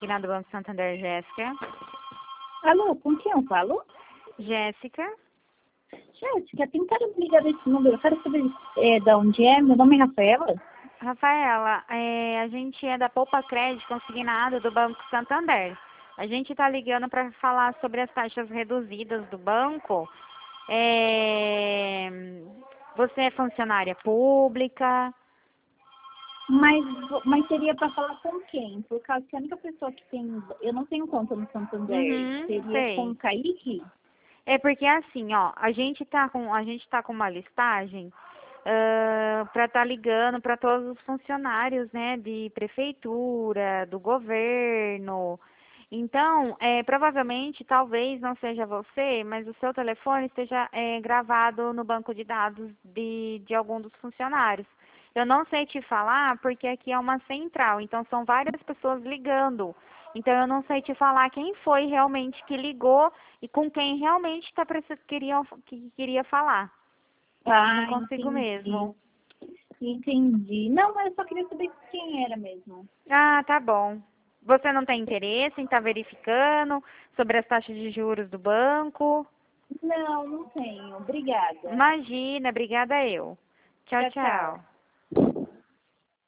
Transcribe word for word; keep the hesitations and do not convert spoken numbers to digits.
Aqui do Banco Santander, Jéssica. Alô, com quem eu falo? Jéssica. Jéssica, tentaram me ligar desse número. Eu quero saber é, de onde é. Meu nome é Rafaela. Rafaela, é, a gente é da Poupa Crédito Consignado do Banco Santander. A gente está ligando para falar sobre as taxas reduzidas do banco. É, você é funcionária pública? Mas, mas seria para falar com quem? Por causa que a única pessoa que tem... Eu não tenho conta no Santander. Uhum, Seria com sei. o Kaique? É porque assim, ó, a gente tá com, a gente tá com uma listagem para estar ligando para todos os funcionários, né, de prefeitura, do governo. Então, é, provavelmente, talvez não seja você, mas o seu telefone esteja é, gravado no banco de dados de, de algum dos funcionários. Eu não sei te falar porque aqui é uma central, então são várias pessoas ligando. Então eu não sei te falar quem foi realmente que ligou e com quem realmente tá, queria, que queria falar. Não Ah, consigo entendi. mesmo. Entendi. Não, mas eu só queria saber quem era mesmo. Ah, tá bom. Você não tem interesse em estar verificando sobre as taxas de juros do banco? Não, não tenho. Obrigada. Imagina, obrigada eu. Tchau, Tchau, tchau. tchau.